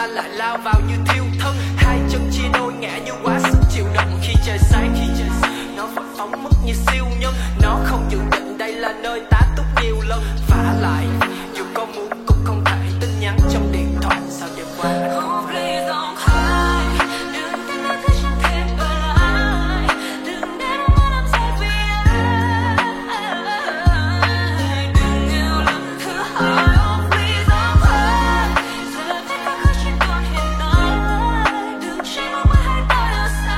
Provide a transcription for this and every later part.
ta lại lao vào như thiêu thân. Hai chân chia đôi ngã như quá sức chịu đựng. Khi trời sáng nó vẫn phóng mất như siêu nhân. Nó không dự định đây là nơi tá túc nhiều lần. Vả lại dù có muốn cũng không thể. Tin nhắn trong điện thoại sao đêm qua Oh please don't cry. Đừng để nó cứ chẳng thêm ở lại. Đừng để nó mà làm sai vì ai. Đừng yêu lần thứ hai. Oh please don't cry. Giờ tất cả cứ chỉ còn hiện tại. Đừng chỉ mong mãi hai ta ở xa.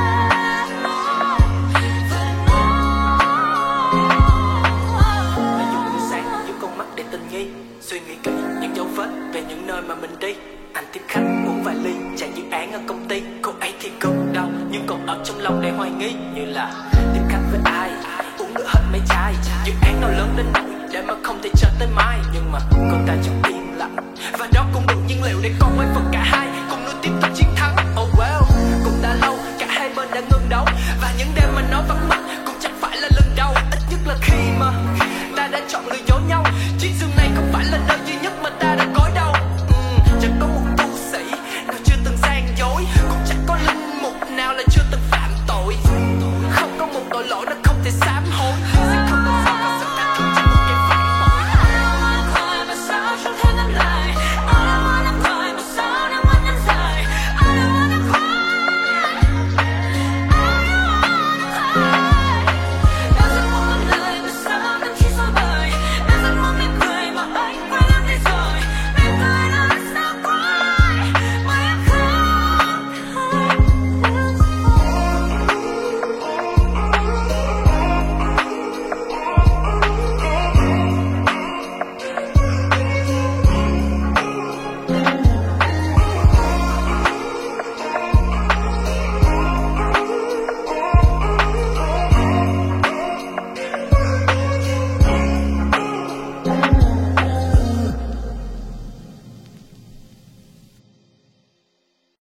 hãy dùng buổi sáng những con mắt để tình nghi. Suy nghĩ kỹ những dấu vết về những nơi mà mình đi. Anh tiếp khách uống vài ly chạy dự án ở công ty. Cô ấy thì cực đau nhưng còn ở trong lòng đầy hoài nghi. Như là tiếp khách với ai uống được hết mấy chai. Dự án nào lớn đến nỗi để mà không thể chờ tới mai. Nhưng mà cô ta trong im lặng và đó cũng đủ nhiên liệu để con quay phần cả hai cùng nuôi tiếp tục chiến thắng.